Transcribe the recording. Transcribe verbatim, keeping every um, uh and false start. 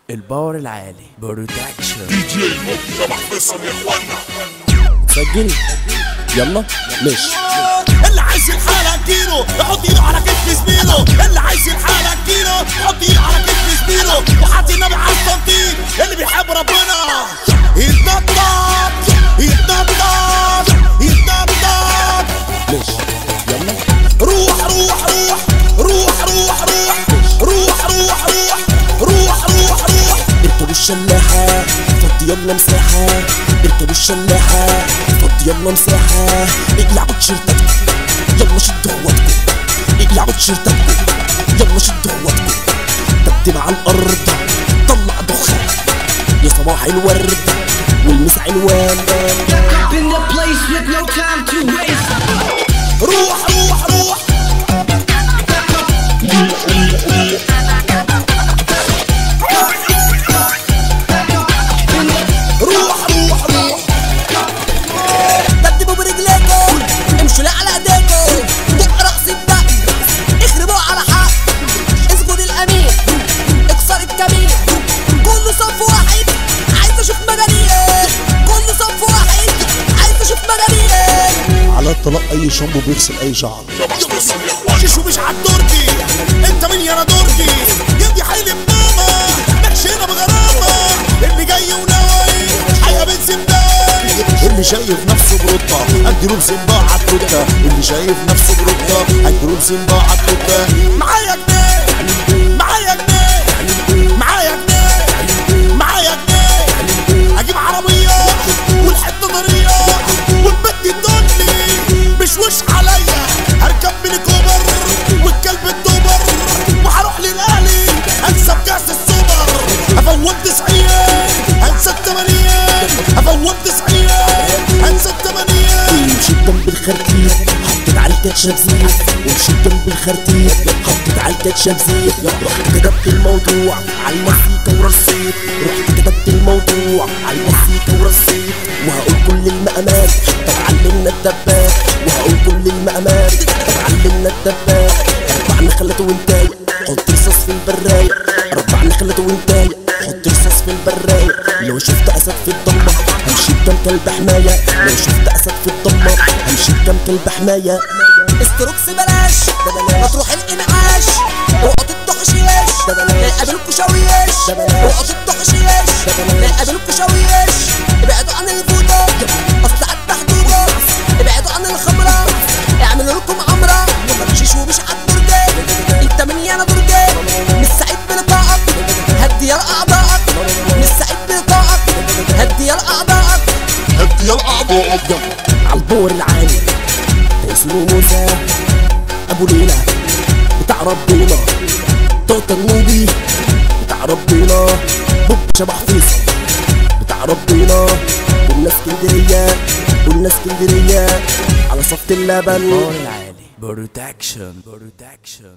الباور العالي برودكشن. دي جي صباح فيصل يا اخوانا. سجل يلا مش اللي عايز الحالة اديله يحط ايده على كتف زميله، اللي عايز الحالة اديله يحط ايده على كتف زميله، وحط النبي على التنطيط اللي بيحب ربنا يتنطط يتنطط يتنطط. مش يلا روح روح روح روح روح روح روح روح روح روح روح روح. اركبوا الشلاحة فضي يلا مساحة، اركبوا الشلاحة فضي يلا مساحة. اقلعوا تيشيرتاتكم يلا شدوا هواتكم، اقلعوا تيشيرتاتكم يلا شدوا هواتكم. دبدب على الأرض طلع دخان يا صباح الورد والمسع الوان. روح روح روح روح روح روح. دبدبوا برجليكم امشوا لا على ايديكم، دق رأس الدق اخربوا على حق، اسجد الامين اكسر الكمين. كله صف واحد عايز اشوف مجانيه، كله صف واحد عايز اشوف مجانيه. على الطلاق اي شامبو بيغسل اي شعر. صباح فيصل يا اخوانا. شيشو مش عالدرجي، انت مين يا ندرجي؟ يدي حيل بماما نكشينا بغرامة، اللي جاي وناوي هيقابل زندان. اللي شايف نفسه بروطة اديله بسنباع عالتوتة، اللي شايف نفسه بروطة اديله بسنباع عالتوتة. معايا جنيه معايا جنيه معايا جنيه معايا جنيه، اجيب عربية والحتة ضرية والبت تدني مش وش عليا، هركب ميني كوبر والكلب الدوبر، وهروح للاهلي انسى بكاس السوبر. افوت تسعين انسى التمانين، افوت تسعين انسى التمانين. ومشيت جنب الخرتيت حطيت على الكاتشب زيت، ومشيت جنب الخرتيت حطيت على الكاتشب زيت. رحت كتبت الموضوع على المزيكا ورصيت، رحت كتبت الموضوع على المزيكا ورصيت. وهقول كل المقامات طب علمنا الدباب، وهقول كل المقامات طب علمنا الدباب. اربع نخلته وانتاي حط رصاص في البراية، اربع نخلته وانتاي حط رصاص في البراية. لو شفت اسد في الضلمة همشي بكام كلب حماية، لو شفت اسد في الضلمة همشي بكام كلب حماية. استروكس بلاش ما تروح الانعاش، اوعوا تطحشيش لا يقابلكوا شويش، اوعوا تطحشيش لا يقابلكوا شويش. ابعدوا عن الفوضى اصل عدى حدوده، ابعدوا عن الخمرة اعملوا لكم عمرة. شيشو مش عالدرجة انت من يانا درجة، مش سعيد بلقائك هدي يا اعضائك، مش سعيد بلقائك هدي يا اعضائك. هدي يا الاعضاء عالبور العالي تيسير موسى ابو ليلى بتاع ربنا، توتا النوبي بتاع ربنا، بوب شبح فيصل بتاع ربنا. قلنا اسكندرية قلنا اسكندرية على صفة اللبن. الباور العالي برودكشن برودكشن.